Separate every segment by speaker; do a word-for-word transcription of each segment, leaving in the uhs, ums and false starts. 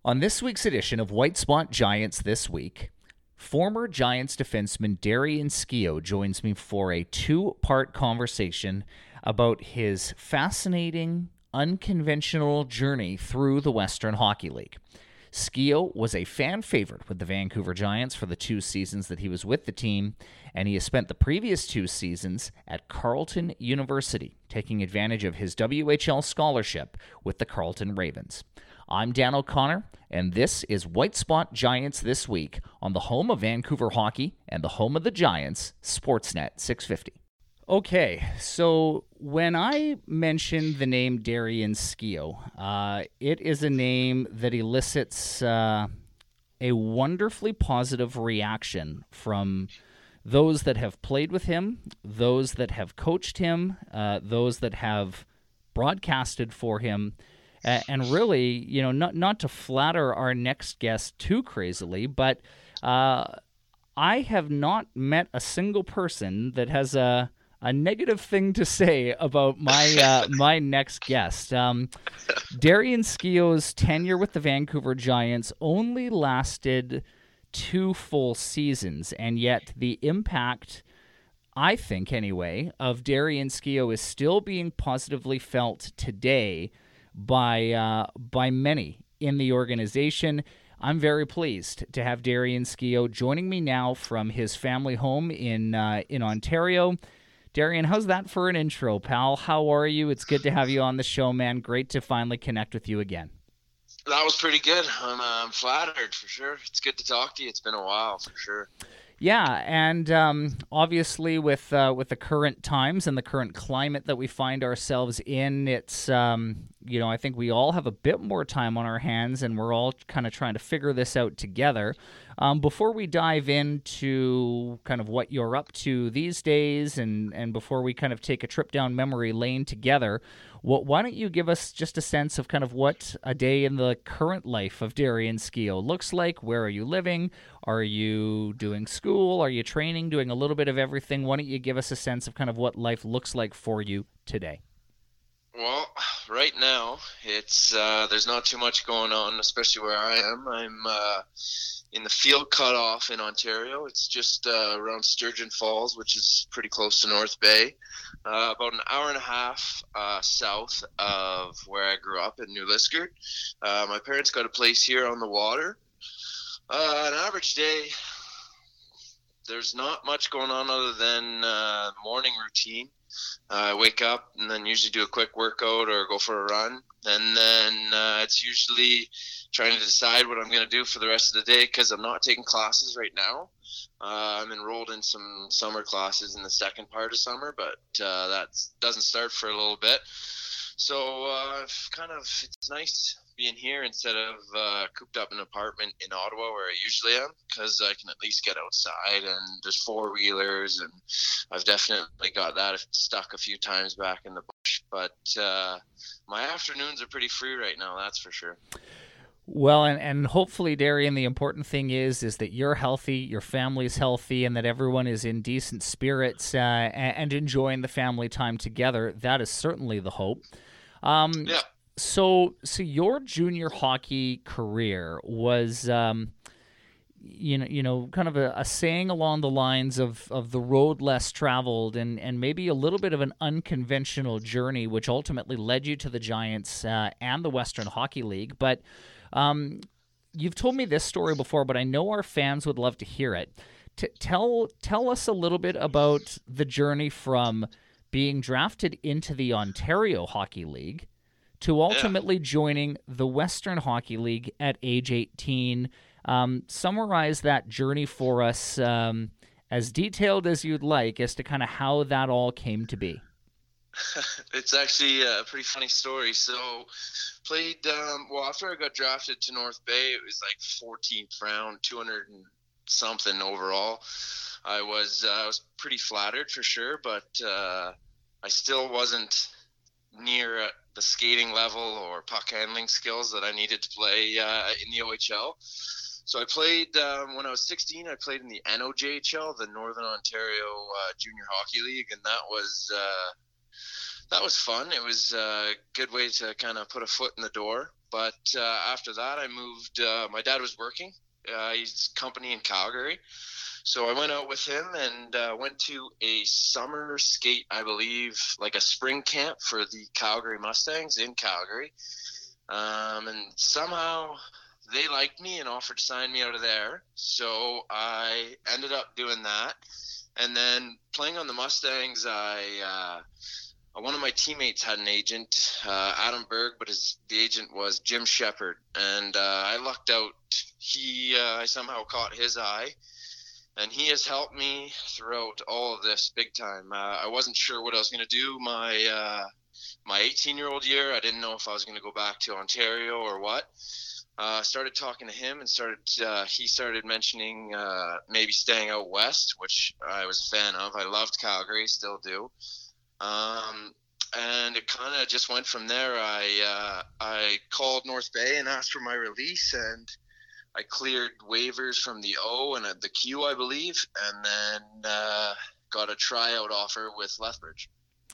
Speaker 1: On this week's edition of White Spot Giants This Week, former Giants defenseman Darian Skio joins me for a two-part conversation about his fascinating, unconventional journey through the Western Hockey League. Skio was a fan favorite with the Vancouver Giants for the two seasons that he was with the team, and he has spent the previous two seasons at Carleton University, taking advantage of his W H L scholarship with the Carleton Ravens. I'm Dan O'Connor, and this is White Spot Giants This Week on the home of Vancouver hockey and the home of the Giants, Sportsnet six fifty. Okay, so when I mentioned the name Darian Skio, uh, it is a name that elicits uh, a wonderfully positive reaction from those that have played with him, those that have coached him, uh, those that have broadcasted for him. Uh, and really, you know, not not to flatter our next guest too crazily, but uh, I have not met a single person that has a a negative thing to say about my uh, my next guest. Um, Darian Skio's tenure with the Vancouver Giants only lasted two full seasons, and yet the impact, I think anyway, of Darian Skio is still being positively felt today by uh, by many in the organization. I'm very pleased to have Darian Skio joining me now from his family home in uh, in Ontario. Darian, how's that for an intro, pal? How are you? It's good to have you on the show, man. Great to finally connect with you again.
Speaker 2: That was pretty good. I'm, uh, I'm flattered, for sure. It's good to talk to you. It's been a while, for sure.
Speaker 1: Yeah, and um, obviously with uh, with the current times and the current climate that we find ourselves in, it's, um, you know, I think we all have a bit more time on our hands, and we're all kind of trying to figure this out together. Um, before we dive into kind of what you're up to these days, and, and before we kind of take a trip down memory lane together, what, why don't you give us just a sense of kind of what a day in the current life of Darian Skio looks like? Where are you living? Are you doing school? Are you training? Doing a little bit of everything? Why don't you give us a sense of kind of what life looks like for you today?
Speaker 2: Well, right now, it's uh, there's not too much going on, especially where I am. I'm uh, in the field cutoff in Ontario. It's just uh, around Sturgeon Falls, which is pretty close to North Bay, uh, about an hour and a half uh, south of where I grew up in New Liskeard. Uh, my parents got a place here on the water. Uh, an average day, there's not much going on other than uh, morning routine. Uh, I wake up and then usually do a quick workout or go for a run. And then uh, it's usually trying to decide what I'm going to do for the rest of the day because I'm not taking classes right now. Uh, I'm enrolled in some summer classes in the second part of summer, but uh, that doesn't start for a little bit. So uh, kind of it's nice being here instead of uh, cooped up in an apartment in Ottawa where I usually am, because I can at least get outside and there's four-wheelers, and I've definitely got that stuck a few times back in the bush. But uh, my afternoons are pretty free right now, that's for sure.
Speaker 1: Well, and, and hopefully, Darian, the important thing is is that you're healthy, your family's healthy, and that everyone is in decent spirits uh, and, and enjoying the family time together. That is certainly the hope. Um,
Speaker 2: yeah.
Speaker 1: So, so your junior hockey career was, um, you know, you know, kind of a, a saying along the lines of, of the road less traveled, and, and maybe a little bit of an unconventional journey, which ultimately led you to the Giants uh, and the Western Hockey League. But um, you've told me this story before, but I know our fans would love to hear it. T- tell tell us a little bit about the journey from being drafted into the Ontario Hockey League to ultimately yeah. joining the Western Hockey League at age eighteen. Um, summarize that journey for us um, as detailed as you'd like as to kind of how that all came to be.
Speaker 2: It's actually a pretty funny story. So played, um, well, after I got drafted to North Bay, it was like fourteenth round, two hundred and something overall. I was, uh, I was pretty flattered for sure, but uh, I still wasn't near uh, the skating level or puck handling skills that I needed to play uh, in the O H L. So I played, um, when I was sixteen, I played in the N O J H L, the Northern Ontario uh, Junior Hockey League, and that was uh, that was fun. It was a good way to kind of put a foot in the door. But uh, after that, I moved. Uh, my dad was working. Uh, he's company in Calgary. So I went out with him and uh, went to a summer skate, I believe, like a spring camp for the Calgary Mustangs in Calgary. Um, and somehow they liked me and offered to sign me out of there. So I ended up doing that. And then playing on the Mustangs, I uh, one of my teammates had an agent, uh, Adam Berg, but his the agent was Jim Shepard. And uh, I lucked out. He uh, I somehow caught his eye. And he has helped me throughout all of this big time. Uh, I wasn't sure what I was going to do my uh, my eighteen-year-old year. I didn't know if I was going to go back to Ontario or what. I uh, started talking to him and started. Uh, he started mentioning uh, maybe staying out west, which I was a fan of. I loved Calgary, still do. Um, and it kind of just went from there. I uh, I called North Bay and asked for my release, and I cleared waivers from the O and the Q, I believe, and then uh, got a tryout offer with Lethbridge.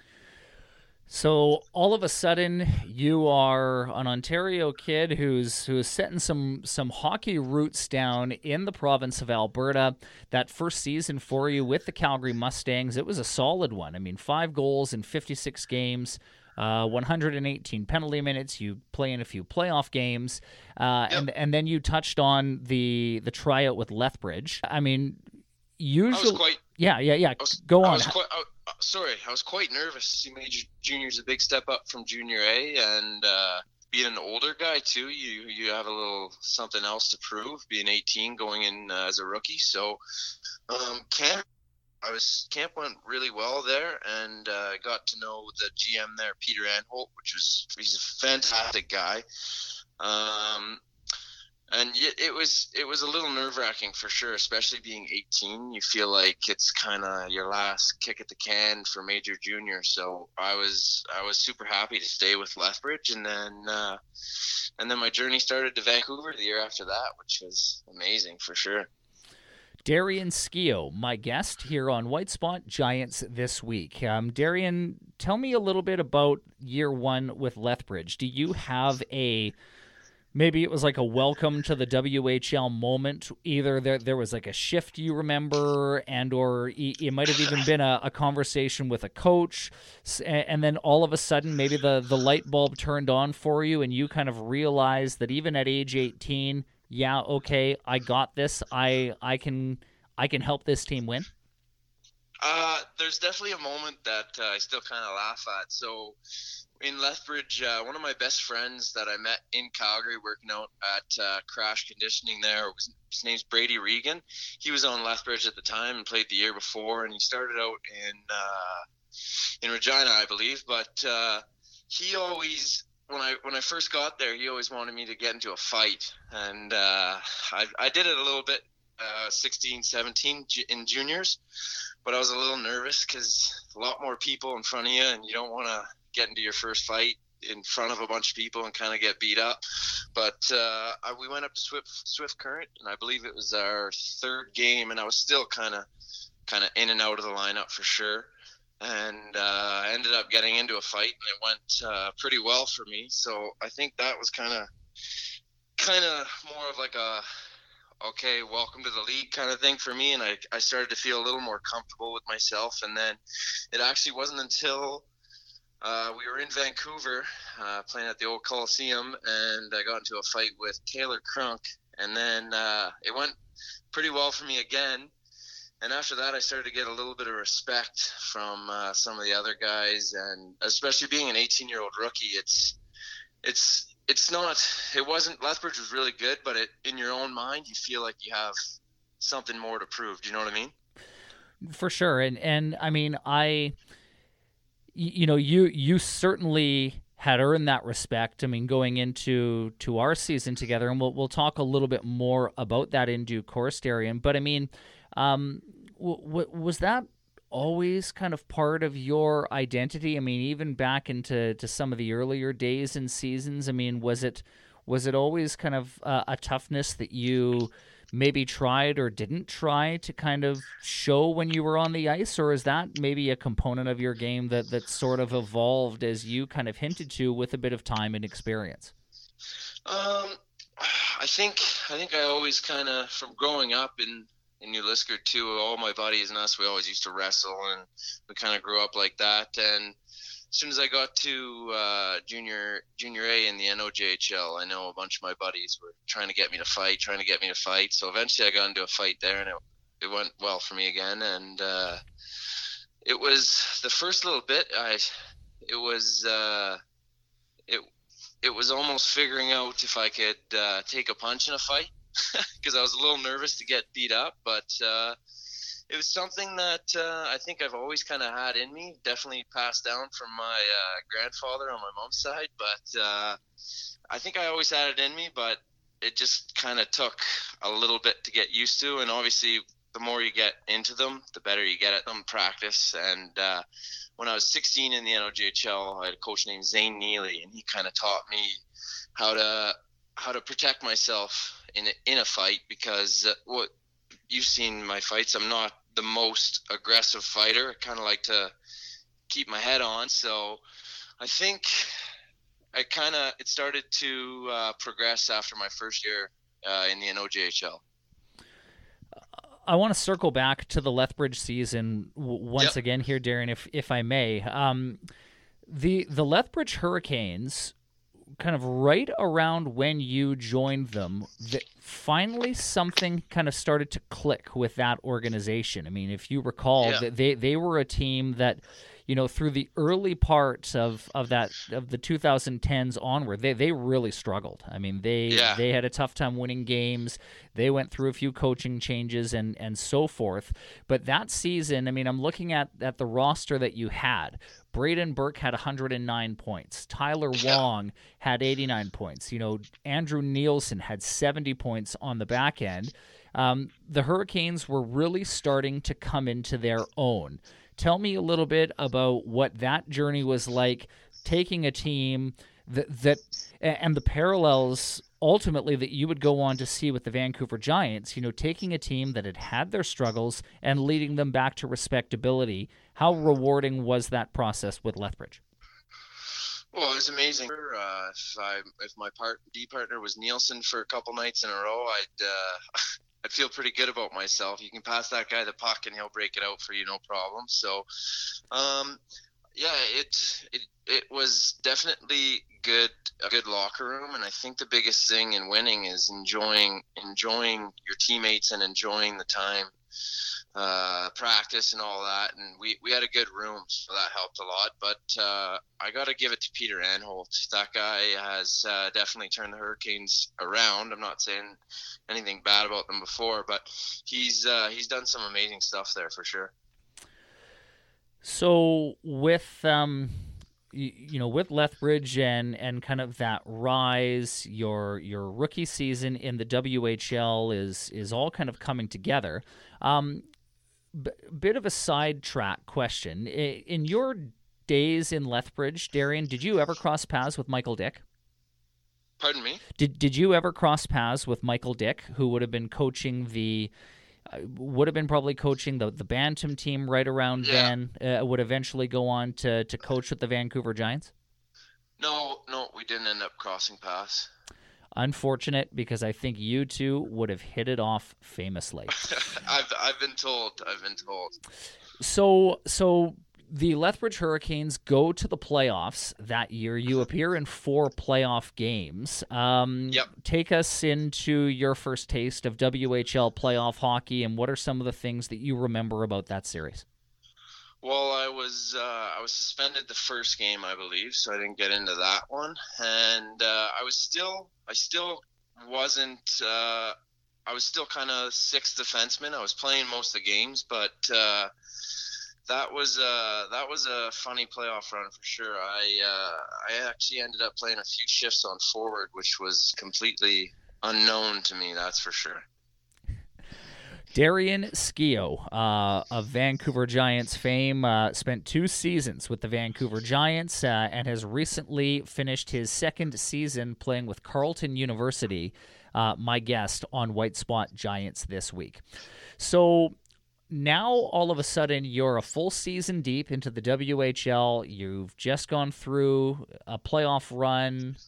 Speaker 1: So all of a sudden, you are an Ontario kid who's who's setting some some hockey roots down in the province of Alberta. That first season for you with the Calgary Mustangs, it was a solid one. I mean, five goals in fifty-six games. Uh, one hundred eighteen penalty minutes. You play in a few playoff games, uh, yep. and and then you touched on the the tryout with Lethbridge. I mean, usually,
Speaker 2: I was quite,
Speaker 1: yeah, yeah, yeah.
Speaker 2: I was,
Speaker 1: Go on.
Speaker 2: I was quite, I, sorry, I was quite nervous. See, major junior is a big step up from junior A, and uh, being an older guy too, you you have a little something else to prove. Being eighteen, going in uh, as a rookie, so um, camp. I was camp went really well there, and uh, got to know the G M there, Peter Anholt, which was he's a fantastic guy. Um, and it, it was it was a little nerve wracking for sure, especially being eighteen. You feel like it's kind of your last kick at the can for major junior. So I was I was super happy to stay with Lethbridge, and then uh, and then my journey started to Vancouver the year after that, which was amazing for sure.
Speaker 1: Darian Skio, my guest here on White Spot Giants this week. Um, Darian, tell me a little bit about year one with Lethbridge. Do you have a, maybe it was like a welcome to the W H L moment? Either there there was like a shift you remember, and or it might have even been a, a conversation with a coach, and then all of a sudden maybe the, the light bulb turned on for you and you kind of realized that even at age eighteen, yeah, okay, I got this. I I can I can help this team win.
Speaker 2: Uh, there's definitely a moment that uh, I still kind of laugh at. So in Lethbridge, uh, one of my best friends that I met in Calgary working out at uh, Crash Conditioning there, was, his name's Brady Regan. He was on Lethbridge at the time and played the year before, and he started out in uh, in Regina, I believe. But uh, he always... When I when I first got there, he always wanted me to get into a fight, and uh, I I did it a little bit, uh, sixteen, seventeen in juniors, but I was a little nervous because a lot more people in front of you, and you don't want to get into your first fight in front of a bunch of people and kind of get beat up. But uh, I, we went up to Swift Swift Current, and I believe it was our third game, and I was still kind of kind of in and out of the lineup for sure. And uh, I ended up getting into a fight, and it went uh, pretty well for me. So I think that was kind of, kind of more of like a, okay, welcome to the league kind of thing for me. And I, I started to feel a little more comfortable with myself. And then it actually wasn't until uh, we were in Vancouver uh, playing at the old Coliseum, and I got into a fight with Taylor Crunk. And then uh, it went pretty well for me again. And after that, I started to get a little bit of respect from uh, some of the other guys, and especially being an eighteen-year-old rookie, it's it's it's not it wasn't Lethbridge was really good, but it, in your own mind, you feel like you have something more to prove. Do you know what I mean?
Speaker 1: For sure, and and I mean, I, you know, you you certainly had earned that respect. I mean, going into to our season together, and we'll we'll talk a little bit more about that in due course, Darian. But I mean. Um, w- w- was that always kind of part of your identity? I mean, even back into to some of the earlier days and seasons, I mean, was it was it always kind of uh, a toughness that you maybe tried or didn't try to kind of show when you were on the ice, or is that maybe a component of your game that, that sort of evolved as you kind of hinted to with a bit of time and experience?
Speaker 2: Um, I think I think I always kind of, from growing up in in New Liskeard too, all my buddies and us, we always used to wrestle, and we kind of grew up like that. And as soon as I got to uh, junior junior A in the N O J H L, I know a bunch of my buddies were trying to get me to fight, trying to get me to fight. So eventually, I got into a fight there, and it it went well for me again. And uh, it was the first little bit. I it was uh, it it was almost figuring out if I could uh, take a punch in a fight, because I was a little nervous to get beat up, but uh, it was something that uh, I think I've always kind of had in me, definitely passed down from my uh, grandfather on my mom's side, but uh, I think I always had it in me, but it just kind of took a little bit to get used to, and obviously the more you get into them, the better you get at them, practice. And uh, when I was sixteen in the N O J H L, I had a coach named Zane Neely, and he kind of taught me how to how to protect myself in a, in a fight, because uh, what you've seen my fights, I'm not the most aggressive fighter. I kind of like to keep my head on. So I think I kind of it started to uh, progress after my first year uh, in the N O J H L.
Speaker 1: I want to circle back to the Lethbridge season w- once
Speaker 2: Yep.
Speaker 1: again here, Darren, if if I may. Um, the the Lethbridge Hurricanes, kind of right around when you joined them, that finally something kind of started to click with that organization. I mean, if you recall,
Speaker 2: Yeah.
Speaker 1: that they they were a team that, you know, through the early parts of, of that of the twenty tens onward, they they really struggled. I mean, they
Speaker 2: Yeah.
Speaker 1: they had a tough time winning games. They went through a few coaching changes and and so forth. But that season, I mean, I'm looking at at the roster that you had. Braden Burke had one hundred nine points. Tyler
Speaker 2: Yeah.
Speaker 1: Wong had eighty-nine points. You know, Andrew Nielsen had seventy points on the back end. Um, the Hurricanes were really starting to come into their own. Tell me a little bit about what that journey was like, taking a team that, that and the parallels ultimately that you would go on to see with the Vancouver Giants, you know, taking a team that had had their struggles and leading them back to respectability. How rewarding was that process with Lethbridge?
Speaker 2: Well, it was amazing. Uh, if I if my part D partner was Nielsen for a couple nights in a row, I'd uh, I'd feel pretty good about myself. You can pass that guy the puck and he'll break it out for you, no problem. So, um, yeah, it it it was definitely good a good locker room, and I think the biggest thing in winning is enjoying enjoying your teammates and enjoying the time, uh, practice and all that. And we, we had a good room, so that helped a lot. But uh, I got to give it to Peter Anholt. That guy has uh, definitely turned the Hurricanes around. I'm not saying anything bad about them before, but he's uh, he's done some amazing stuff there for sure.
Speaker 1: So with um, you, you know, with Lethbridge and and kind of that rise, your your rookie season in the W H L is is all kind of coming together. Um, b- bit of a sidetrack question. I- In your days in Lethbridge, Darian, did you ever cross paths with Michael Dick?
Speaker 2: Pardon me?
Speaker 1: Did Did you ever cross paths with Michael Dick, who would have been coaching the uh, would have been probably coaching the the Bantam team right around
Speaker 2: Yeah.
Speaker 1: then, uh, would eventually go on to, to coach with the Vancouver Giants?
Speaker 2: No, no, we didn't end up crossing paths.
Speaker 1: Unfortunate, because I think you two would have hit it off famously.
Speaker 2: I've I've been told. I've been told.
Speaker 1: So so the Lethbridge Hurricanes go to the playoffs that year. You appear in four playoff games. Um,
Speaker 2: Yep.
Speaker 1: Take us into your first taste of W H L playoff hockey, and what are some of the things that you remember about that series?
Speaker 2: Well, I was uh, I was suspended the first game, I believe, so I didn't get into that one. And uh, I was still I still wasn't uh, I was still kind of sixth defenseman. I was playing most of the games, but uh, that was uh, that was a funny playoff run for sure. I uh, I actually ended up playing a few shifts on forward, which was completely unknown to me. That's for sure.
Speaker 1: Darian Skio, uh, of Vancouver Giants fame, uh, spent two seasons with the Vancouver Giants uh, and has recently finished his second season playing with Carleton University, uh, my guest on White Spot Giants this week. So now all of a sudden you're a full season deep into the W H L. You've just gone through a playoff run.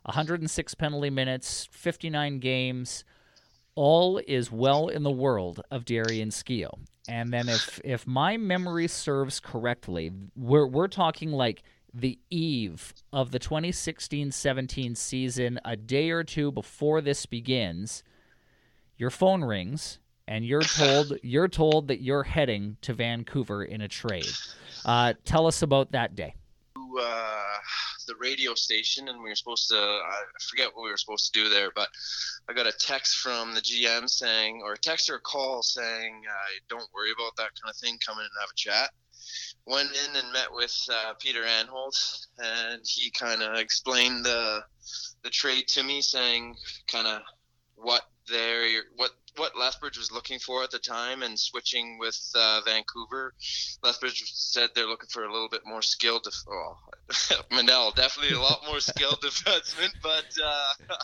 Speaker 1: one hundred six penalty minutes, fifty-nine games. All is well in the world of Darian Skio. And then if if my memory serves correctly, we're we're talking like the eve of the twenty sixteen seventeen season, a day or two before this begins, your phone rings and you're told you're told that you're heading to Vancouver in a trade. Uh, tell us about that day.
Speaker 2: Uh, the radio station, and we were supposed to, I forget what we were supposed to do there, but I got a text from the G M saying, or a text or a call saying, uh, don't worry about that kind of thing, come in and have a chat. Went in and met with uh, Peter Anholt, and he kind of explained the the trade to me, saying kind of what their what what Lethbridge was looking for at the time, and switching with uh, Vancouver. Lethbridge said they're looking for a little bit more skilled. Def- oh, Manel, definitely a lot more skilled defenseman, but uh,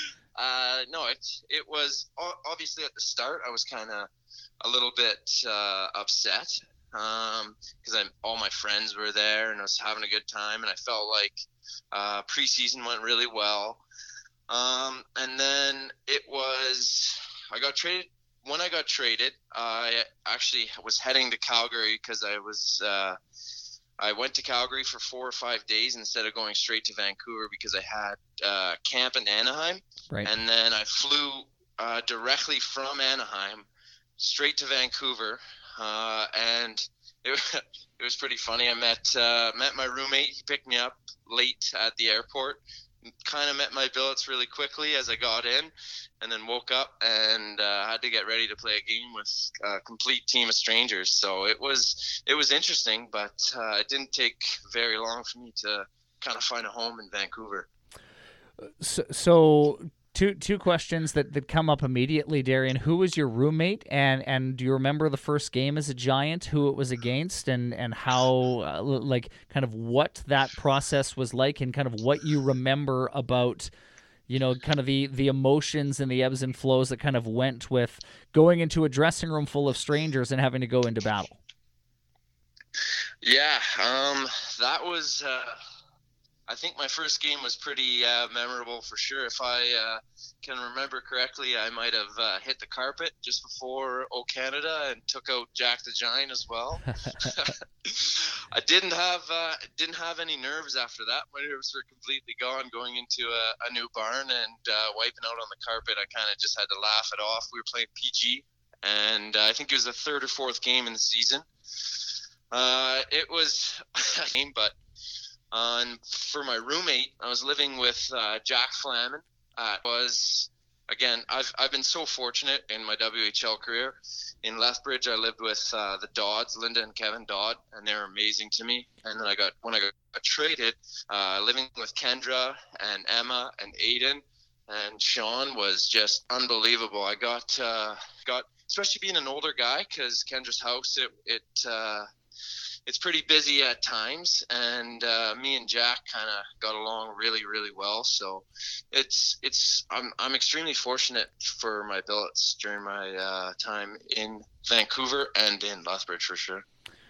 Speaker 2: uh, no, it it was obviously at the start I was kind of a little bit uh, upset because um, all my friends were there and I was having a good time, and I felt like uh, preseason went really well. Um, and then it was, I got traded. When I got traded, I actually was heading to Calgary because I was, uh, I went to Calgary for four or five days instead of going straight to Vancouver because I had uh, camp in Anaheim.
Speaker 1: Right.
Speaker 2: And then I flew uh, directly from Anaheim straight to Vancouver. Uh, and it, it was pretty funny. I met, uh, met my roommate. He picked me up late at the airport. Kind of met my billets really quickly as I got in, and then woke up and uh, had to get ready to play a game with a complete team of strangers. So it was it was interesting, but uh, it didn't take very long for me to kind of find a home in Vancouver.
Speaker 1: So, so two two questions that, that come up immediately, Darian. Who was your roommate, and, and do you remember the first game as a Giant, who it was against, and and how uh, like kind of what that process was like, and kind of what you remember about, you know, kind of the the emotions and the ebbs and flows that kind of went with going into a dressing room full of strangers and having to go into battle?
Speaker 2: Yeah, um, that was. Uh... I think my first game was pretty uh, memorable for sure. If I uh, can remember correctly, I might have uh, hit the carpet just before O Canada and took out Jack the Giant as well. I didn't have uh, didn't have any nerves after that. My nerves were completely gone going into a, a new barn and uh, wiping out on the carpet. I kind of just had to laugh it off. We were playing P G, and uh, I think it was the third or fourth game in the season. Uh, it was a game, but Uh, and for my roommate, I was living with uh, Jack Flamin. Uh, was again, I've I've been so fortunate in my W H L career. In Lethbridge, I lived with uh, the Dodds, Linda and Kevin Dodd, and they were amazing to me. And then I got when I got, got traded, uh, living with Kendra and Emma and Aiden and Sean was just unbelievable. I got uh, got especially being an older guy, because Kendra's house it it. Uh, It's pretty busy at times, and uh, me and Jack kind of got along really, really well. So it's it's I'm I'm extremely fortunate for my billets during my uh, time in Vancouver and in Lethbridge for sure.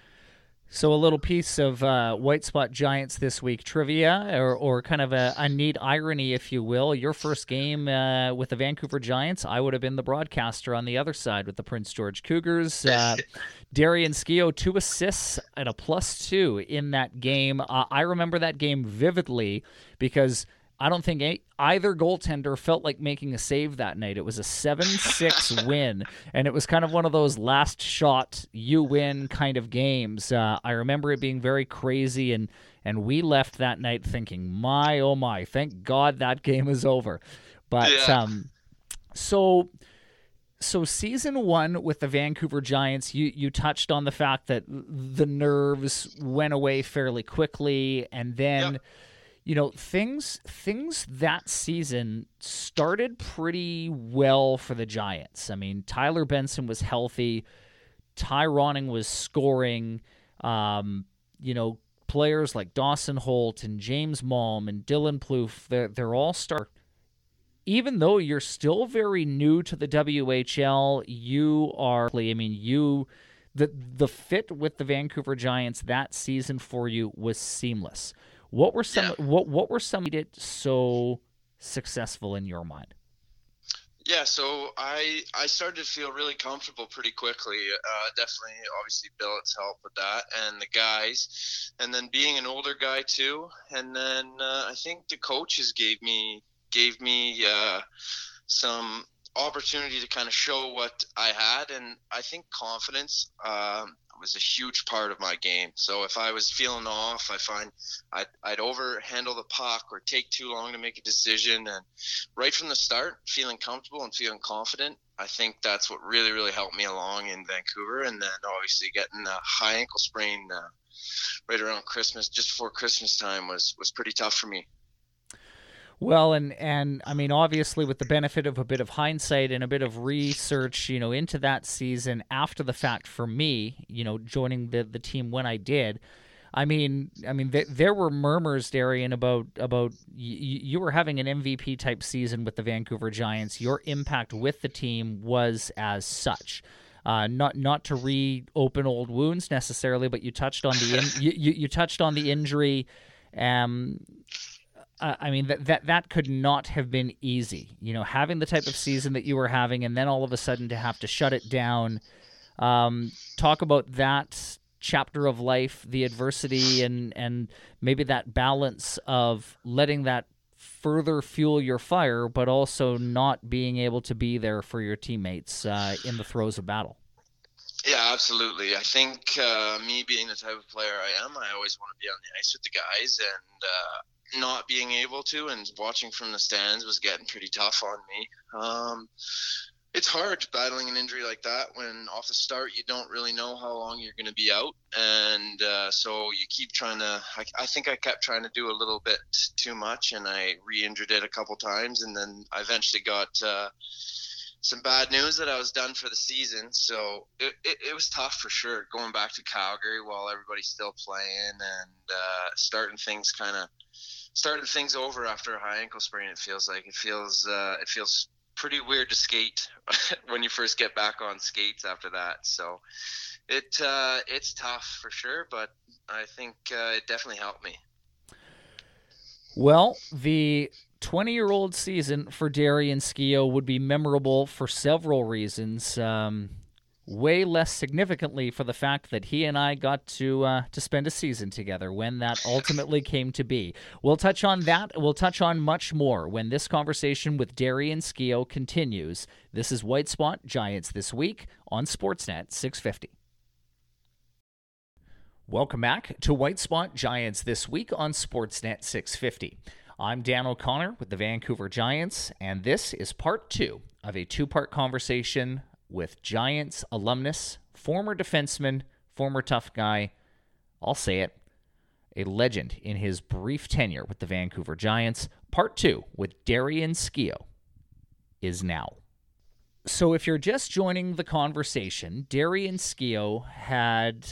Speaker 1: So a little piece of uh, White Spot Giants this week trivia, or, or kind of a, a neat irony, if you will. Your first game uh, with the Vancouver Giants, I would have been the broadcaster on the other side with the Prince George Cougars. Uh, Darian Skio, two assists and a plus two in that game. Uh, I remember that game vividly because I don't think any, either goaltender felt like making a save that night. It was a seven six win, and it was kind of one of those last shot, you win kind of games. Uh, I remember it being very crazy, and, and we left that night thinking, my, oh my, thank God that game is over. But
Speaker 2: yeah.
Speaker 1: um, so... So season one with the Vancouver Giants, you, you touched on the fact that the nerves went away fairly quickly, and then, yep. you know, things things that season started pretty well for the Giants. I mean, Tyler Benson was healthy, Ty Ronning was scoring, um, you know, players like Dawson Holt and James Malm and Dylan Plouffe, they're, they're all start. Even though you're still very new to the W H L, you are, I mean, you, the the fit with the Vancouver Giants that season for you was seamless. What were some,
Speaker 2: yeah.
Speaker 1: what what were some made it so successful in your mind?
Speaker 2: Yeah, so I I started to feel really comfortable pretty quickly. Uh, definitely, obviously, Billet's help with that, and the guys, and then being an older guy too, and then uh, I think the coaches gave me gave me uh, some opportunity to kind of show what I had, and I think confidence um, was a huge part of my game. So if I was feeling off, I find I'd, I'd over handle the puck or take too long to make a decision, and right from the start, feeling comfortable and feeling confident, I think that's what really, really helped me along in Vancouver. And then obviously getting a high ankle sprain uh, right around Christmas, just before Christmas time, was was pretty tough for me.
Speaker 1: Well, and, and I mean, obviously, with the benefit of a bit of hindsight and a bit of research, you know, into that season after the fact for me, you know, joining the, the team when I did, I mean, I mean, th- there were murmurs, Darian, about about y- you were having an M V P type season with the Vancouver Giants. Your impact with the team was as such. Uh, not not to reopen old wounds necessarily, but you touched on the in- you, you you touched on the injury. Um, Uh, I mean, that, that that could not have been easy, you know, having the type of season that you were having and then all of a sudden to have to shut it down. Um, talk about that chapter of life, the adversity, and, and maybe that balance of letting that further fuel your fire, but also not being able to be there for your teammates uh, in the throes of battle.
Speaker 2: Yeah, absolutely. I think uh, me being the type of player I am, I always want to be on the ice with the guys, and uh, not being able to and watching from the stands was getting pretty tough on me. Um, it's hard battling an injury like that when off the start you don't really know how long you're going to be out, and uh, so you keep trying to I, I think I kept trying to do a little bit too much, and I re-injured it a couple times, and then I eventually got uh, some bad news that I was done for the season. So it, it, it was tough for sure, going back to Calgary while everybody's still playing, and uh, starting things kind of starting things over after a high ankle sprain. It feels like it feels uh, it feels pretty weird to skate when you first get back on skates after that. So it uh, it's tough for sure, but I think uh, it definitely helped me.
Speaker 1: Well, the twenty-year-old season for Darian Skio would be memorable for several reasons. Um, way less significantly for the fact that he and I got to uh, to spend a season together when that ultimately came to be. We'll touch on that. We'll touch on much more when this conversation with Darian Skio continues. This is White Spot Giants This Week on Sportsnet six fifty. Welcome back to White Spot Giants This Week on Sportsnet six fifty. I'm Dan O'Connor with the Vancouver Giants, and this is part two of a two-part conversation with Giants alumnus, former defenseman, former tough guy, I'll say it, a legend in his brief tenure with the Vancouver Giants. Part two with Darian Skio is now. So if you're just joining the conversation, Darian Skio had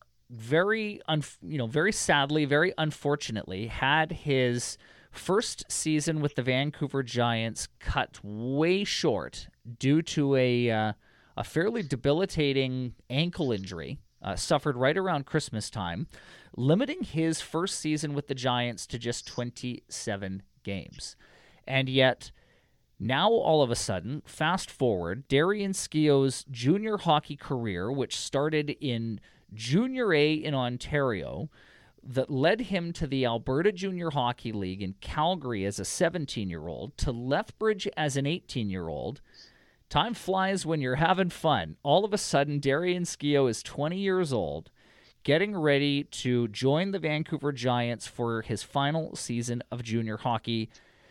Speaker 1: very, un- you know, very sadly, very unfortunately, had his first season with the Vancouver Giants cut way short due to a uh, a fairly debilitating ankle injury uh, suffered right around Christmas time, limiting his first season with the Giants to just twenty-seven games. And yet, now all of a sudden, fast forward, Darian Skio's junior hockey career, which started in Junior A in Ontario, that led him to the Alberta Junior Hockey League in Calgary as a seventeen-year-old, to Lethbridge as an eighteen-year-old. Time flies when you're having fun. All of a sudden, Darian Skio is twenty years old, getting ready to join the Vancouver Giants for his final season of junior hockey.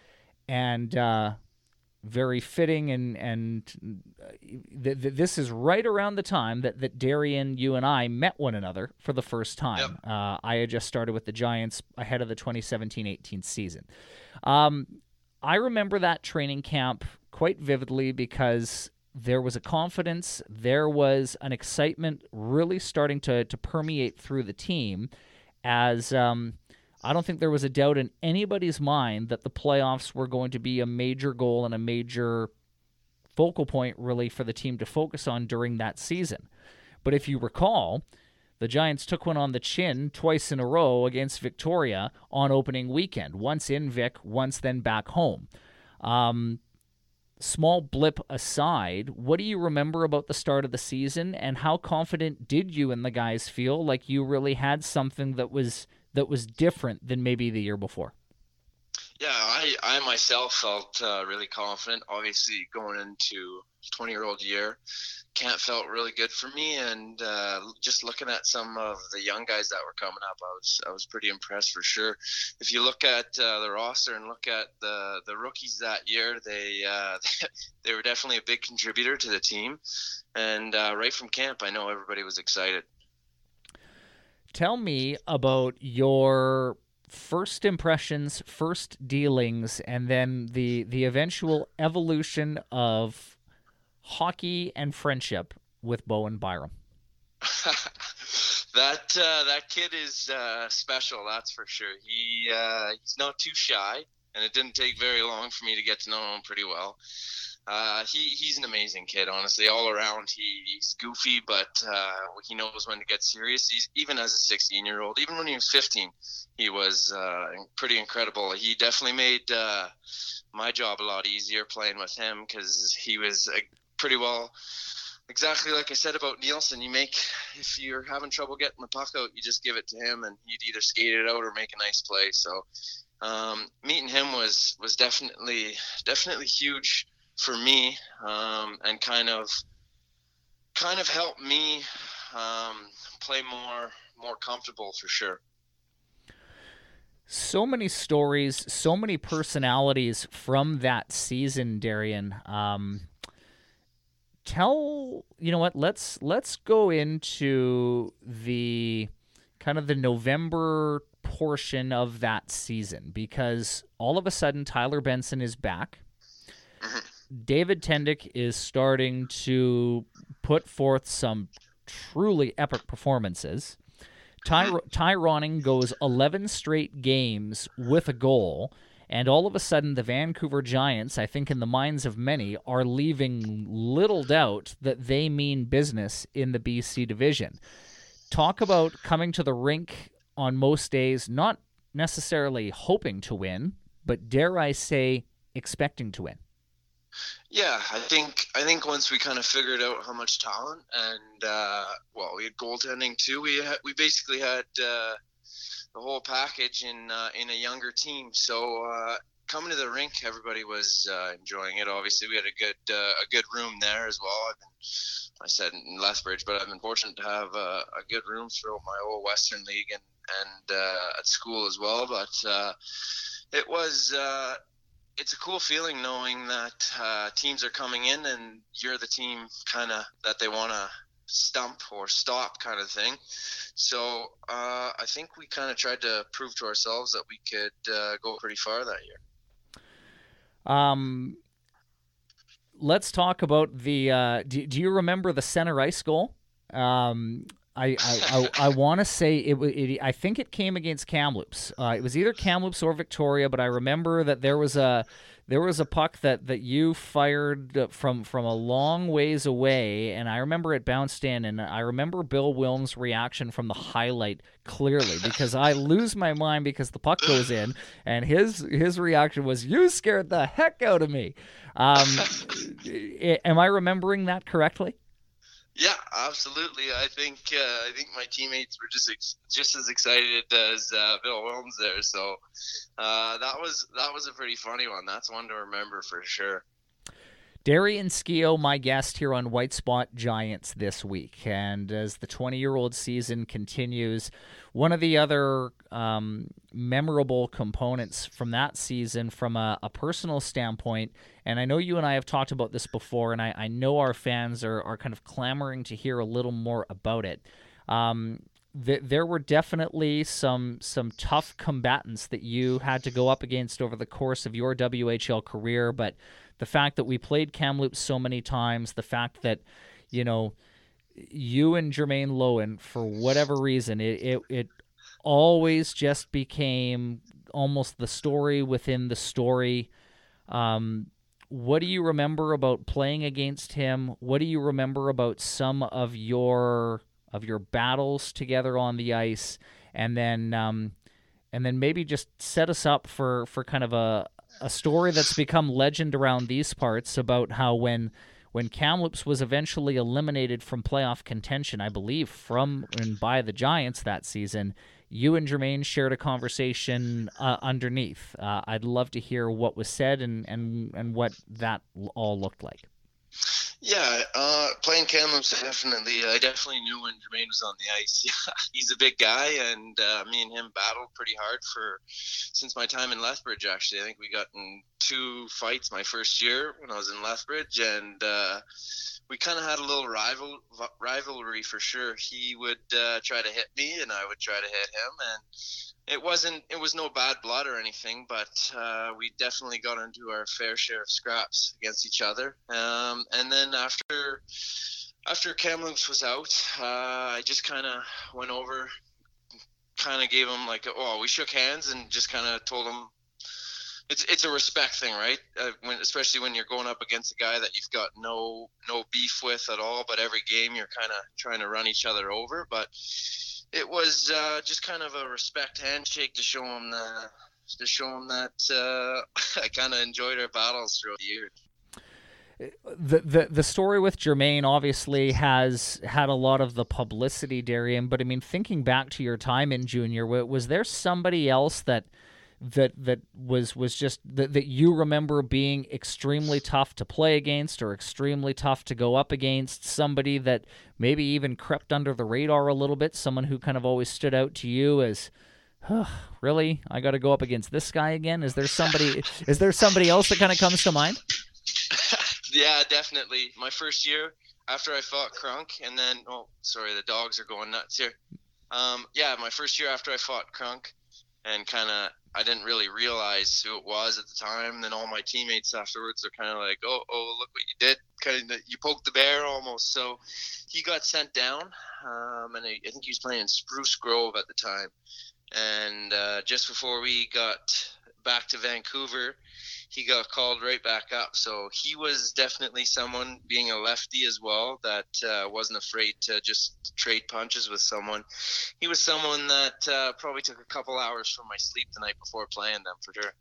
Speaker 1: And uh, very fitting, and and th- th- this is right around the time that, that Darian, you and I met one another for the first time.
Speaker 2: Yep.
Speaker 1: Uh, I had just started with the Giants ahead of the twenty seventeen eighteen season. Um, I remember that training camp quite vividly because there was a confidence, there was an excitement really starting to, to permeate through the team as um, I don't think there was a doubt in anybody's mind that the playoffs were going to be a major goal and a major focal point really for the team to focus on during that season. But if you recall, the Giants took one on the chin twice in a row against Victoria on opening weekend, once in Vic, once then back home. Um, small blip aside, what do you remember about the start of the season, and how confident did you and the guys feel like you really had something that was that was different than maybe the year before?
Speaker 2: Yeah, I, I myself felt uh, really confident. Obviously, going into twenty-year-old year, camp felt really good for me, and uh, just looking at some of the young guys that were coming up, I was I was pretty impressed for sure. If you look at uh, the roster and look at the the rookies that year, they uh, they were definitely a big contributor to the team, and uh, right from camp, I know everybody was excited.
Speaker 1: Tell me about your first impressions, first dealings, and then the the eventual evolution of hockey and friendship with Bowen Byram.
Speaker 2: that uh, that kid is uh, special, that's for sure. He uh, he's not too shy, and it didn't take very long for me to get to know him pretty well. Uh, he he's an amazing kid, honestly. All around, he, he's goofy, but uh, he knows when to get serious. He's even as a sixteen-year-old, even when he was fifteen, he was uh, pretty incredible. He definitely made uh, my job a lot easier playing with him, because he was uh, pretty well, exactly like I said about Nielsen. You make if you're having trouble getting the puck out, you just give it to him, and he'd either skate it out or make a nice play. So um, meeting him was was definitely definitely huge for me, um, and kind of kind of helped me um, play more more comfortable for sure.
Speaker 1: So many stories, so many personalities from that season, Darian. Um, tell you know what? Let's let's go into the kind of the November portion of that season, because all of a sudden Tyler Benson is back.
Speaker 2: Mm-hmm.
Speaker 1: David Tendick is starting to put forth some truly epic performances. Ty, Ty Ronning goes eleven straight games with a goal, and all of a sudden the Vancouver Giants, I think in the minds of many, are leaving little doubt that they mean business in the B C division. Talk about coming to the rink on most days, not necessarily hoping to win, but dare I say, expecting to win.
Speaker 2: Yeah, I think I think once we kind of figured out how much talent, and uh, well, we had goaltending too. We had, we basically had uh, the whole package in uh, in a younger team. So uh, coming to the rink, everybody was uh, enjoying it. Obviously, we had a good uh, a good room there as well. I've been, I said in Lethbridge, but I've been fortunate to have a, a good room throughout my whole Western League and and uh, at school as well. But uh, it was. Uh, It's a cool feeling knowing that uh, teams are coming in and you're the team kind of that they want to stump or stop kind of thing. So uh, I think we kind of tried to prove to ourselves that we could uh, go pretty far that year.
Speaker 1: Um, let's talk about the. Uh, do, do you remember the center ice goal? Um, I I, I, I want to say it, it. I think it came against Kamloops. Uh, it was either Kamloops or Victoria, but I remember that there was a there was a puck that, that you fired from from a long ways away, and I remember it bounced in, and I remember Bill Wilm's reaction from the highlight clearly, because I lose my mind because the puck goes in, and his his reaction was, "You scared the heck out of me." Um, am I remembering that correctly?
Speaker 2: Yeah, absolutely. I think uh, I think my teammates were just ex- just as excited as uh, Bill Wilms there. So uh, that was that was a pretty funny one. That's one to remember for sure.
Speaker 1: Darian Skio, my guest here on White Spot Giants this week. And as the twenty-year-old season continues, one of the other um, memorable components from that season from a, a personal standpoint, and I know you and I have talked about this before, and I, I know our fans are, are kind of clamoring to hear a little more about it. Um, th- there were definitely some some tough combatants that you had to go up against over the course of your W H L career, but the fact that we played Kamloops so many times, the fact that, you know, you and Jermaine Lowen, for whatever reason, it, it, it always just became almost the story within the story. Um, what do you remember about playing against him? What do you remember about some of your of your battles together on the ice, and then um, and then maybe just set us up for, for kind of a a story that's become legend around these parts about how when when Kamloops was eventually eliminated from playoff contention, I believe from and by the Giants that season, you and Jermaine shared a conversation uh, underneath. Uh, I'd love to hear what was said and, and, and what that all looked like.
Speaker 2: Yeah, uh, playing Kamloops, definitely. I definitely knew when Jermaine was on the ice. He's a big guy, and uh, me and him battled pretty hard for since my time in Lethbridge. Actually, I think we got in two fights my first year when I was in Lethbridge, and uh, we kind of had a little rival rivalry for sure. He would uh, try to hit me, and I would try to hit him, and it wasn't it was no bad blood or anything, but uh, we definitely got into our fair share of scraps against each other. Um, and then after after Kamloops was out, uh, I just kind of went over, kind of gave him like, oh, we shook hands and just kind of told him it's it's a respect thing, right? Uh, when, especially when you're going up against a guy that you've got no no beef with at all, but every game you're kind of trying to run each other over. But it was uh, just kind of a respect handshake to show him the, to show him that uh, I kind of enjoyed our battles throughout the years.
Speaker 1: The, the the story with Jermaine obviously has had a lot of the publicity, Darian, but I mean, thinking back to your time in junior, was there somebody else that that that was was just that, that you remember being extremely tough to play against or extremely tough to go up against, somebody that maybe even crept under the radar a little bit, someone who kind of always stood out to you as, oh, really, I got to go up against this guy again? Is there somebody is there somebody else that kind of comes to mind?
Speaker 2: Yeah, definitely. My first year after I fought Crunk, and then oh sorry, the dogs are going nuts here. Um yeah, my first year after I fought Crunk, and kind of I didn't really realize who it was at the time. Then all my teammates afterwards are kind of like, oh, oh, look what you did. Kind of, you poked the bear almost. So he got sent down, um, and I, I think he was playing in Spruce Grove at the time. And uh, just before we got back to Vancouver, he got called right back up. So he was definitely someone, being a lefty as well, that uh, wasn't afraid to just trade punches with someone. He was someone that uh, probably took a couple hours from my sleep the night before playing them, for sure.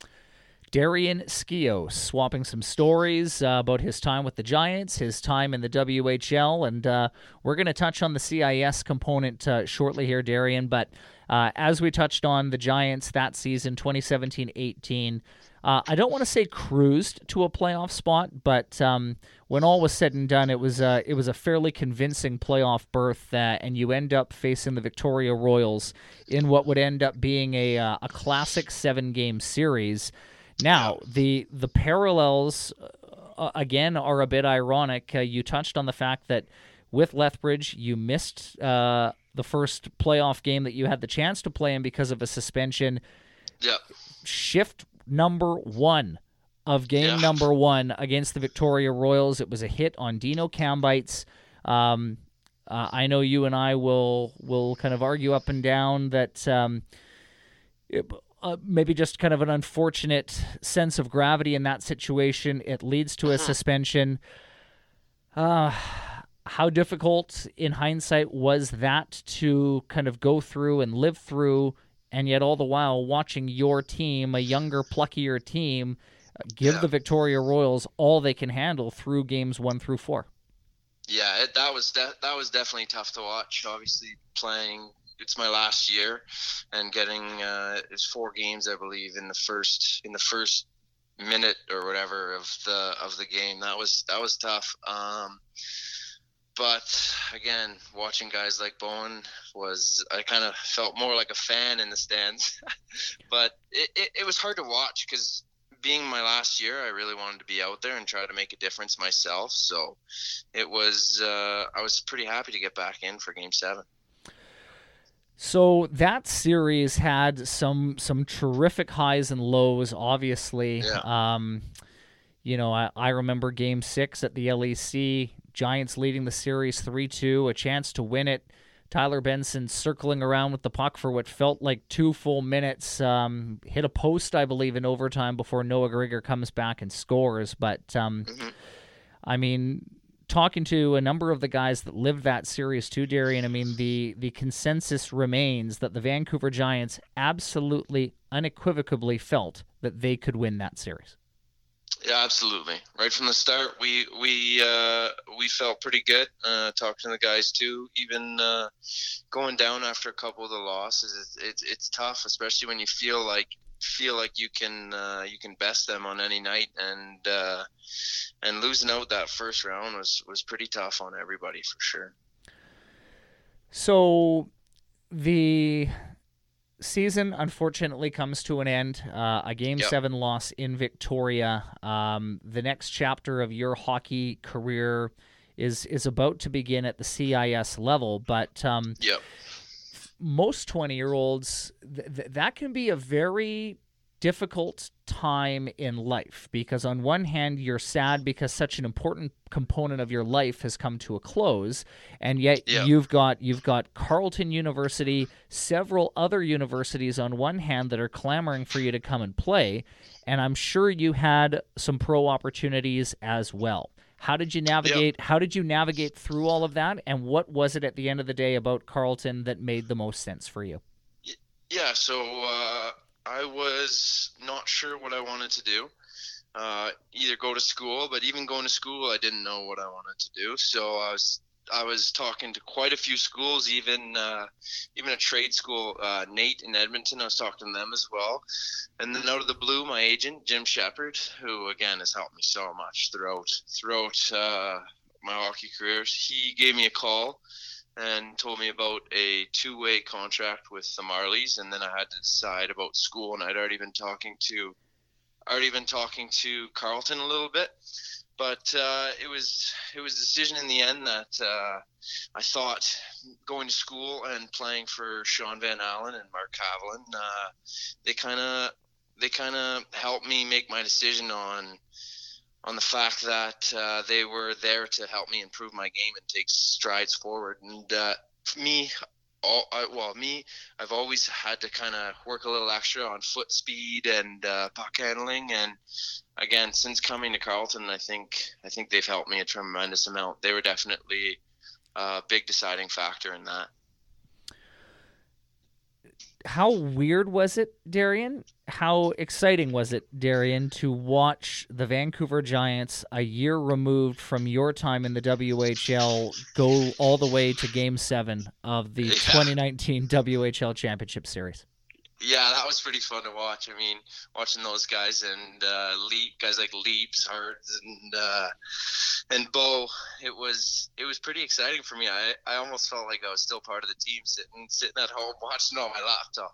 Speaker 1: Darian Skio swapping some stories uh, about his time with the Giants, his time in the W H L, and uh, we're going to touch on the C I S component uh, shortly here, Darian, but uh, as we touched on the Giants that season, twenty seventeen eighteen, Uh, I don't want to say cruised to a playoff spot, but um, when all was said and done, it was uh, it was a fairly convincing playoff berth, uh, and you end up facing the Victoria Royals in what would end up being a uh, a classic seven game series. Now, the the parallels uh, again are a bit ironic. Uh, you touched on the fact that with Lethbridge, you missed uh, the first playoff game that you had the chance to play in because of a suspension.
Speaker 2: Yeah.
Speaker 1: Shift number one of game
Speaker 2: yeah.
Speaker 1: number one against the Victoria Royals. It was a hit on Dino Kambites. Um, uh, I know you and I will will kind of argue up and down that um, it, uh, maybe just kind of an unfortunate sense of gravity in that situation. It leads to a uh-huh. suspension. Uh, how difficult in hindsight was that to kind of go through and live through, and yet all the while watching your team, a younger, pluckier team, give yeah. the Victoria Royals all they can handle through games one through four?
Speaker 2: Yeah, it, that was de- that was definitely tough to watch. Obviously, playing it's my last year, and getting uh, it's four games, I believe, in the first in the first minute or whatever of the of the game. That was that was tough. Um, But again, watching guys like Bowen was, I kind of felt more like a fan in the stands. But it, it, it was hard to watch because being my last year, I really wanted to be out there and try to make a difference myself. So it was, uh, I was pretty happy to get back in for Game Seven.
Speaker 1: So that series had some some terrific highs and lows, obviously.
Speaker 2: Yeah.
Speaker 1: Um, you know, I, I remember Game Six at the L E C. Giants leading the series three two, a chance to win it. Tyler Benson circling around with the puck for what felt like two full minutes. Um, hit a post, I believe, in overtime before Noah Grigor comes back and scores. But, um, mm-hmm. I mean, talking to a number of the guys that lived that series too, Darian, I mean, the, the consensus remains that the Vancouver Giants absolutely, unequivocally felt that they could win that series.
Speaker 2: Yeah, absolutely. Right from the start, we we uh, we felt pretty good. Uh, talking to the guys too, even uh, going down after a couple of the losses, it's it's, it's tough, especially when you feel like feel like you can uh, you can best them on any night, and uh, and losing out that first round was was pretty tough on everybody for sure.
Speaker 1: So the season unfortunately comes to an end. Uh, a game
Speaker 2: yep.
Speaker 1: seven loss in Victoria. Um, the next chapter of your hockey career is is about to begin at the C I S level, but um,
Speaker 2: yep.
Speaker 1: most twenty-year-olds, th- th- that can be a very difficult time in life, because on one hand you're sad because such an important component of your life has come to a close, and yet
Speaker 2: yeah.
Speaker 1: you've got you've got Carleton University, several other universities on one hand that are clamoring for you to come and play, and I'm sure you had some pro opportunities as well. How did you navigate
Speaker 2: yep.
Speaker 1: how did you navigate through all of that, and what was it at the end of the day about Carleton that made the most sense for you?
Speaker 2: Yeah, so uh I was not sure what I wanted to do, uh, either go to school, but even going to school, I didn't know what I wanted to do. So I was I was talking to quite a few schools, even uh, even a trade school, uh, Nate in Edmonton. I was talking to them as well. And then out of the blue, my agent, Jim Shepard, who, again, has helped me so much throughout, throughout uh, my hockey career, he gave me a call and told me about a two-way contract with the Marlies, and then I had to decide about school, and I'd already been talking to, already been talking to Carleton a little bit, but uh, it was it was a decision in the end that uh, I thought going to school and playing for Sean Van Allen and Mark Haviland, uh, they kind of they kind of helped me make my decision on. on the fact that uh, they were there to help me improve my game and take strides forward. And uh, me, all, I, well, me, I've always had to kind of work a little extra on foot speed and uh, puck handling. And again, since coming to Carleton, I think I think they've helped me a tremendous amount. They were definitely a big deciding factor in that.
Speaker 1: How weird was it, Darian? How exciting was it, Darian, to watch the Vancouver Giants, a year removed from your time in the W H L, go all the way to Game seven of the
Speaker 2: yeah.
Speaker 1: twenty nineteen W H L Championship Series?
Speaker 2: Yeah, that was pretty fun to watch. I mean, watching those guys and uh, Leap, guys like Leaps, Hards, and uh, and Bo, it was it was pretty exciting for me. I, I almost felt like I was still part of the team, sitting sitting at home watching on my laptop.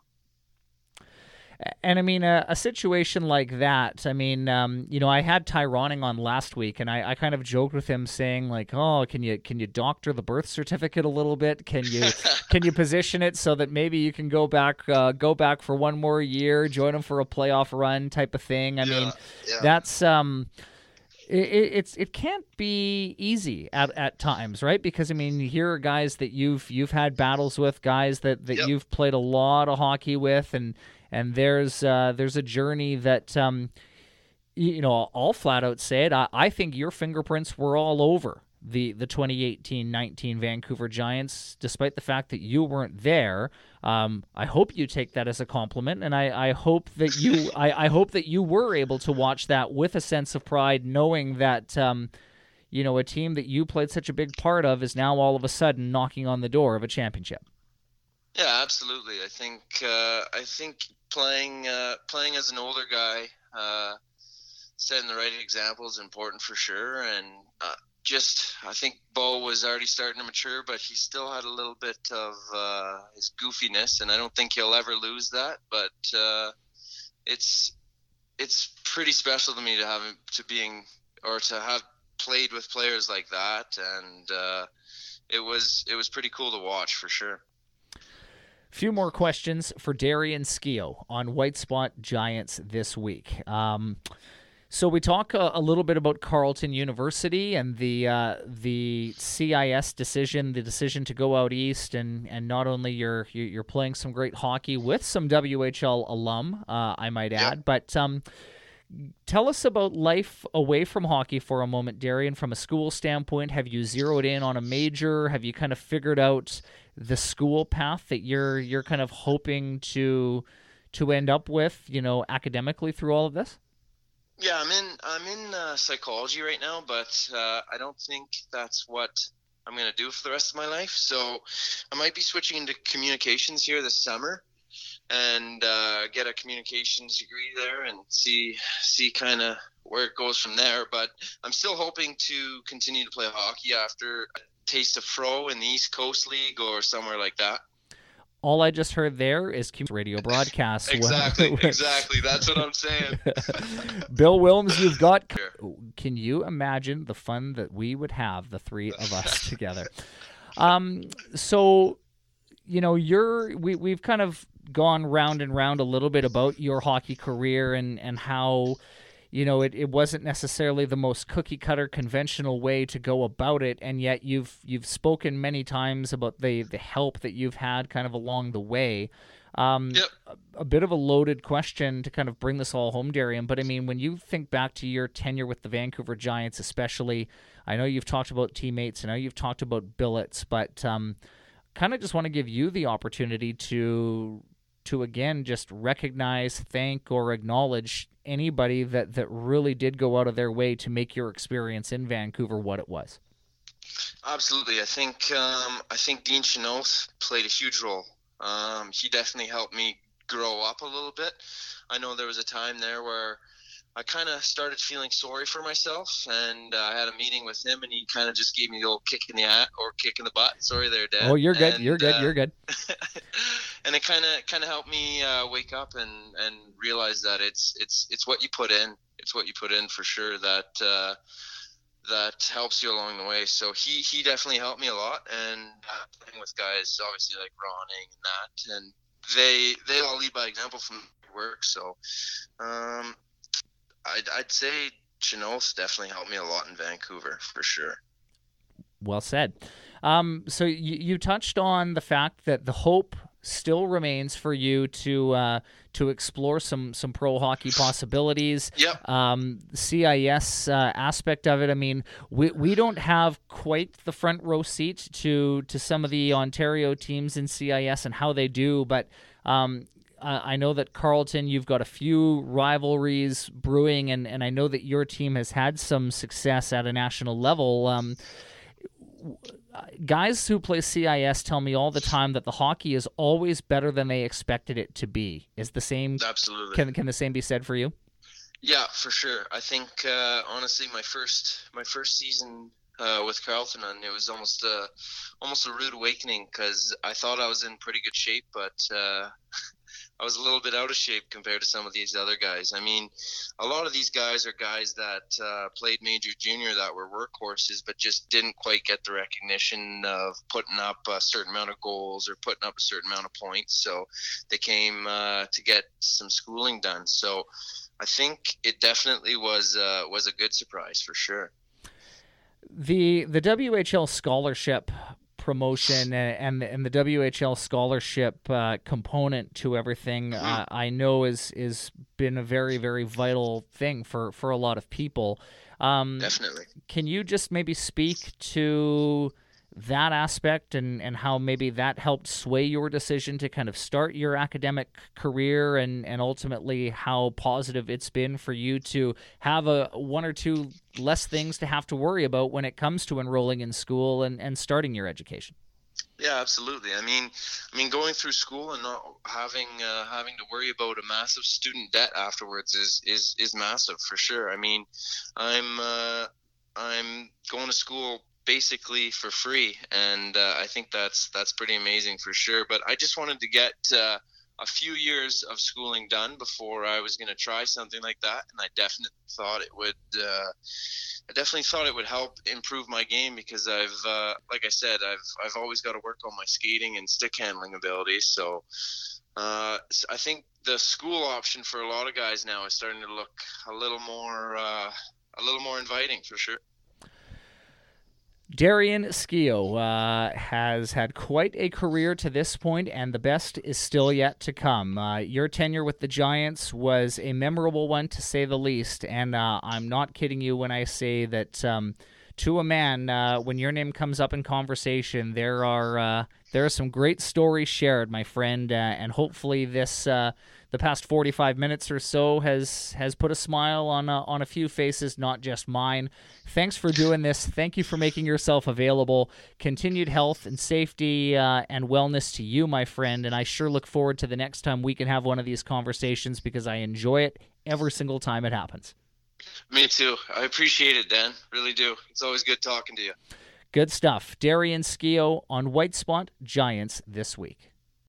Speaker 1: And I mean, a, a situation like that, I mean, um, you know, I had Tyroning on last week, and I, I kind of joked with him saying, like, oh, can you can you doctor the birth certificate a little bit? Can you can you position it so that maybe you can go back uh, go back for one more year, join them for a playoff run type of thing? I
Speaker 2: yeah,
Speaker 1: mean,
Speaker 2: yeah.
Speaker 1: that's um, it, it's it can't be easy at, at times, right? Because I mean, here are guys that you've you've had battles with, guys that, that
Speaker 2: yep.
Speaker 1: you've played a lot of hockey with, and. And there's uh, there's a journey that, um, you know, I'll flat out say it. I, I think your fingerprints were all over the, the twenty eighteen nineteen Vancouver Giants, despite the fact that you weren't there. Um, I hope you take that as a compliment, and I, I hope that you I, I hope that you were able to watch that with a sense of pride, knowing that um, you know, a team that you played such a big part of is now all of a sudden knocking on the door of a championship.
Speaker 2: Yeah, absolutely. I think uh, I think playing uh, playing as an older guy, uh, setting the right example is important for sure. And uh, just I think Bo was already starting to mature, but he still had a little bit of uh, his goofiness, and I don't think he'll ever lose that. But uh, it's it's pretty special to me to have to being or to have played with players like that, and uh, it was it was pretty cool to watch for sure.
Speaker 1: Few more questions for Darian Skio on White Spot Giants this week. Um, so we talk a, a little bit about Carleton University and the uh, the C I S decision, the decision to go out east, and, and not only you're you're playing some great hockey with some W H L alum, uh, I might add,
Speaker 2: yep.
Speaker 1: but um, Tell us about life away from hockey for a moment, Darian. From a school standpoint, have you zeroed in on a major? Have you kind of figured out the school path that you're you're kind of hoping to to end up with, you know, academically through all of this?
Speaker 2: Yeah, I'm in I'm in uh, psychology right now, but uh, I don't think that's what I'm going to do for the rest of my life. So I might be switching into communications here this summer and uh, get a communications degree there and see see kind of where it goes from there. But I'm still hoping to continue to play hockey after a taste of pro in the East Coast League or somewhere like that.
Speaker 1: All I just heard there is radio broadcast.
Speaker 2: Exactly, exactly. That's what I'm saying.
Speaker 1: Bill Wilms, you've got... Can you imagine the fun that we would have, the three of us together? Um, so, you know, you're we, we've kind of gone round and round a little bit about your hockey career and, and how... You know, it, it wasn't necessarily the most cookie-cutter conventional way to go about it, and yet you've you've spoken many times about the, the help that you've had kind of along the way. Um,
Speaker 2: yep.
Speaker 1: a, a bit of a loaded question to kind of bring this all home, Darian, but I mean, when you think back to your tenure with the Vancouver Giants especially, I know you've talked about teammates, I know you've talked about billets, but um, kind of just want to give you the opportunity to, to again, just recognize, thank, or acknowledge anybody that, that really did go out of their way to make your experience in Vancouver what it was.
Speaker 2: Absolutely. I think um, I think Dean Chenoth played a huge role. Um, he definitely helped me grow up a little bit. I know there was a time there where I kind of started feeling sorry for myself, and uh, I had a meeting with him, and he kind of just gave me the old kick in the at or kick in the butt. Sorry there, Dad.
Speaker 1: Oh, you're good.
Speaker 2: And,
Speaker 1: you're good.
Speaker 2: Uh,
Speaker 1: you're good.
Speaker 2: And it kind of kind of helped me uh, wake up and, and realize that it's it's it's what you put in. It's what you put in for sure that uh, that helps you along the way. So he, he definitely helped me a lot, and uh, playing with guys obviously like Ronning and that, and they they all lead by example from work. So um, I'd I'd say Chenoth definitely helped me a lot in Vancouver for sure.
Speaker 1: Well said. Um, so you, you touched on the fact that the hope still remains for you to uh, to explore some some pro hockey possibilities.
Speaker 2: Yep.
Speaker 1: Um, C I S uh, aspect of it. I mean, we we don't have quite the front row seat to to some of the Ontario teams in C I S and how they do, but. Um, I know that Carleton, you've got a few rivalries brewing, and, and I know that your team has had some success at a national level. Um, guys who play C I S tell me all the time that the hockey is always better than they expected it to be. Is the same?
Speaker 2: Absolutely.
Speaker 1: Can can the same be said for you?
Speaker 2: Yeah, for sure. I think uh, honestly, my first my first season uh, with Carleton, and it was almost a almost a rude awakening because I thought I was in pretty good shape, but. Uh, I was a little bit out of shape compared to some of these other guys. I mean, a lot of these guys are guys that uh, played major junior that were workhorses, but just didn't quite get the recognition of putting up a certain amount of goals or putting up a certain amount of points. So they came uh, to get some schooling done. So I think it definitely was uh, was a good surprise for sure.
Speaker 1: The the W H L scholarship promotion and and the W H L scholarship uh, component to everything, uh, I know is is been a very very vital thing for for a lot of people. Um,
Speaker 2: Definitely.
Speaker 1: Can you just maybe speak to that aspect and and how maybe that helped sway your decision to kind of start your academic career, and and ultimately how positive it's been for you to have a one or two less things to have to worry about when it comes to enrolling in school and, and starting your education?
Speaker 2: Yeah, absolutely. I mean, I mean, going through school and not having uh, having to worry about a massive student debt afterwards is is is massive for sure. I mean, I'm uh, I'm going to school basically for free, and uh, I think that's that's pretty amazing for sure. But I just wanted to get uh, a few years of schooling done before I was going to try something like that, and I definitely thought it would. Uh, I definitely thought it would help improve my game because I've, uh, like I said, I've I've always got to work on my skating and stick handling abilities. So uh, I think the school option for a lot of guys now is starting to look a little more uh, a little more inviting for sure.
Speaker 1: Darian Skio uh, has had quite a career to this point, and the best is still yet to come. Uh, your tenure with the Giants was a memorable one, to say the least, and uh, I'm not kidding you when I say that um, to a man, uh, when your name comes up in conversation, there are uh, there are some great stories shared, my friend, uh, and hopefully this uh, the past forty-five minutes or so has has put a smile on uh, on a few faces, not just mine. Thanks for doing this. Thank you for making yourself available. Continued health and safety uh, and wellness to you, my friend, and I sure look forward to the next time we can have one of these conversations because I enjoy it every single time it happens.
Speaker 2: Me too. I appreciate it, Dan. Really do. It's always good talking to you.
Speaker 1: Good stuff. Darian Skio on White Spot Giants this week.